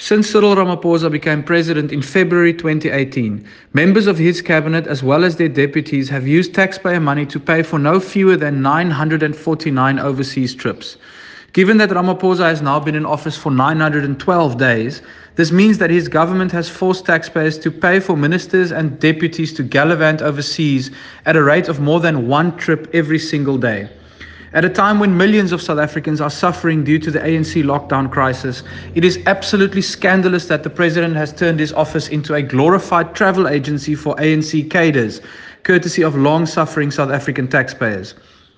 Since Cyril Ramaphosa became president in February 2018, members of his cabinet as well as their deputies have used taxpayer money to pay for no fewer than 949 overseas trips. Given that Ramaphosa has now been in office for 912 days, this means that his government has forced taxpayers to pay for ministers and deputies to gallivant overseas at a rate of more than one trip every single day. At a time when millions of South Africans are suffering due to the ANC lockdown crisis, it is absolutely scandalous that the president has turned his office into a glorified travel agency for ANC cadres, courtesy of long-suffering South African taxpayers.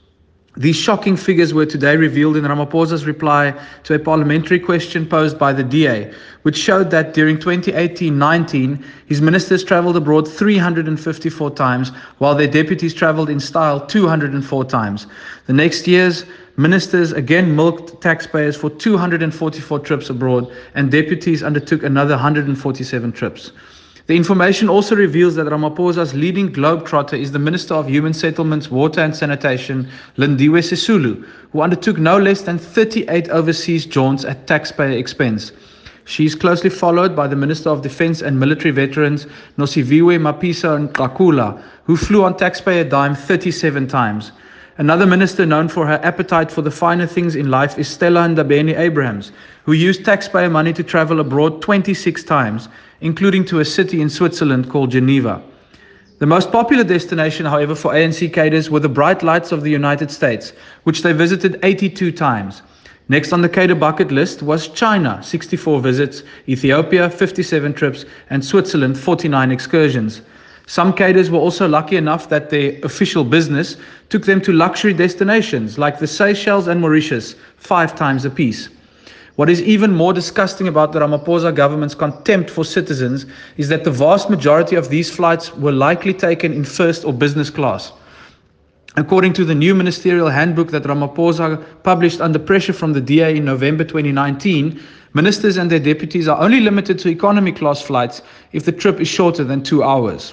These shocking figures were today revealed in Ramaphosa's reply to a parliamentary question posed by the DA, which showed that during 2018-19, his ministers travelled abroad 354 times, while their deputies travelled in style 204 times. The next years, ministers again milked taxpayers for 244 trips abroad, and deputies undertook another 147 trips. The information also reveals that Ramaphosa's leading globetrotter is the Minister of Human Settlements, Water and Sanitation, Lindiwe Sisulu, who undertook no less than 38 overseas jaunts at taxpayer expense. She is closely followed by the Minister of Defence and Military Veterans, Nosiviwe Mapisa-Nqakula, who flew on taxpayer dime 37 times. Another minister known for her appetite for the finer things in life is Stella Ndabeni-Abrahams, who used taxpayer money to travel abroad 26 times, including to a city in Switzerland called Geneva. The most popular destination, however, for ANC cadres were the bright lights of the United States, which they visited 82 times. Next on the cadre bucket list was China, 64 visits, Ethiopia, 57 trips, and Switzerland, 49 excursions. Some cadres were also lucky enough that their official business took them to luxury destinations like the Seychelles and Mauritius, 5 times apiece. What is even more disgusting about the Ramaphosa government's contempt for citizens is that the vast majority of these flights were likely taken in first or business class. According to the new ministerial handbook that Ramaphosa published under pressure from the DA in November 2019, ministers and their deputies are only limited to economy class flights if the trip is shorter than 2 hours.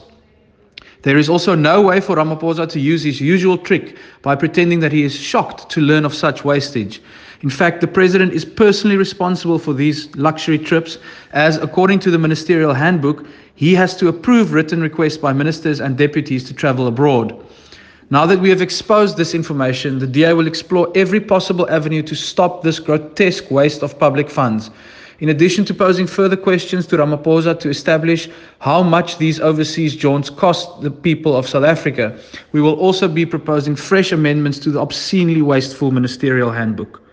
There is also no way for Ramaphosa to use his usual trick by pretending that he is shocked to learn of such wastage. In fact, the president is personally responsible for these luxury trips, as according to the ministerial handbook, he has to approve written requests by ministers and deputies to travel abroad. Now that we have exposed this information, the DA will explore every possible avenue to stop this grotesque waste of public funds. In addition to posing further questions to Ramaphosa to establish how much these overseas jaunts cost the people of South Africa, we will also be proposing fresh amendments to the obscenely wasteful ministerial handbook.